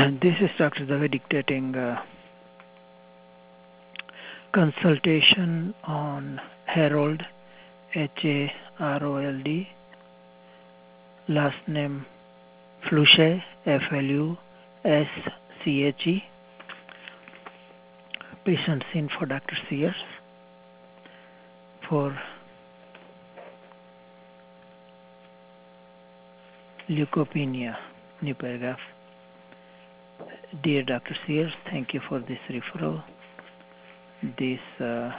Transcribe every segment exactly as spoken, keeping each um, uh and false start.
This is Doctor Dave dictating uh, consultation on Harold, H A R O L D, last name Fluche, F L U S C H E, patient seen for Doctor Sears for leukopenia. New paragraph. Dear Doctor Sears, thank you for this referral. This uh,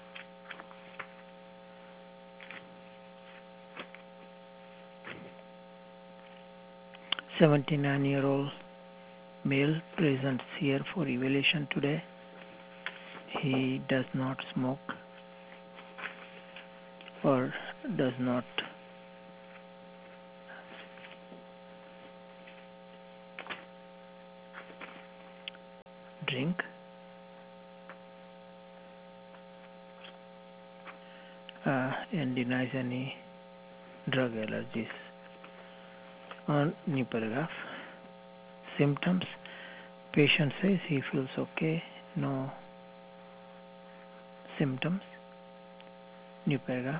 seventy-nine-year-old male presents here for evaluation today. He does not smoke or does not drink. Uh, and denies any drug allergies. On new paragraph. Symptoms. Patient says he feels okay. No symptoms. New paragraph.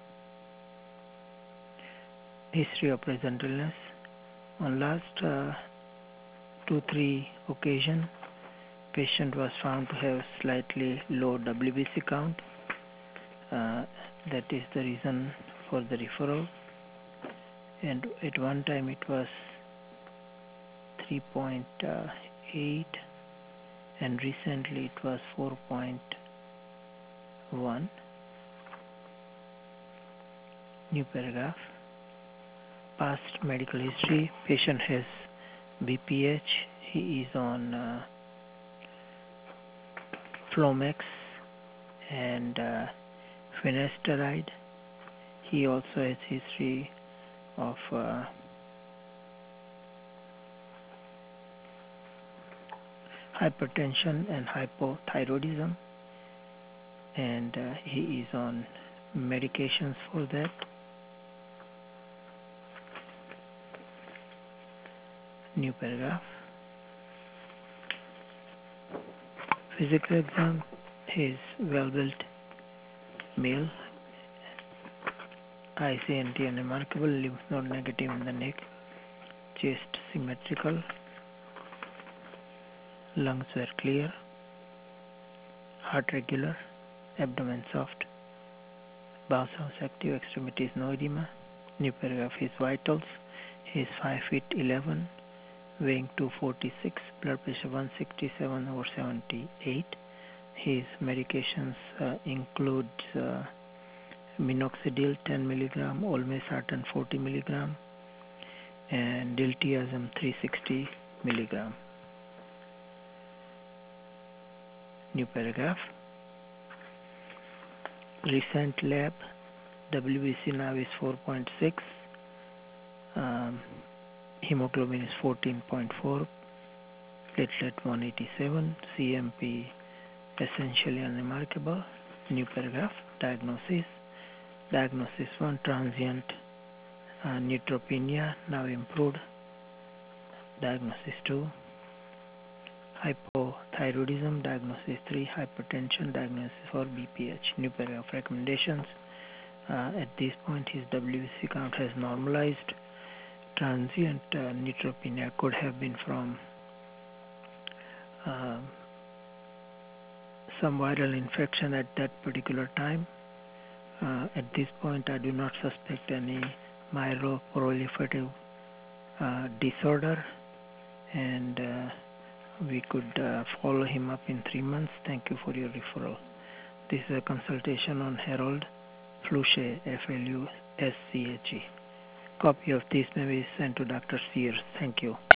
History of present illness. On last uh, two, three occasions, patient was found to have slightly low W B C count. Uh, that is the reason for the referral. And at one time it was three point eight and recently it was four point one. New paragraph. Past medical history. Patient has B P H. He is on uh, Flomax and uh, finasteride. He also has history of uh, hypertension and hypothyroidism, and uh, he is on medications for that. New paragraph. Physical exam. He is well-built male, I C N T unremarkable, lymph node negative in the neck, chest symmetrical, lungs were clear, heart regular, abdomen soft, bowel sounds active, extremities no edema. New paragraph. His vitals. He is five feet eleven, weighing two forty-six, blood pressure one sixty-seven over seventy-eight. His medications uh, include uh, minoxidil ten milligram, olmesartan forty milligram, and diltiazem three sixty milligram. New paragraph. Recent lab. W B C now is four point six. Um, hemoglobin is fourteen point four. Platelet one eighty-seven. C M P essentially unremarkable. New paragraph. Diagnosis. Diagnosis one, transient uh, neutropenia, now improved. Diagnosis two, hypothyroidism. Diagnosis three, hypertension. Diagnosis four, B P H. New paragraph. Recommendations. Uh, at this point, his W B C count has normalized. Transient uh, neutropenia could have been from uh, some viral infection at that particular time. Uh, at this point, I do not suspect any myeloproliferative uh, disorder, and uh, we could uh, follow him up in three months. Thank you for your referral. This is a consultation on Harold Fluche, F L U S C H E. Copy of this may be sent to Doctor Sears. Thank you.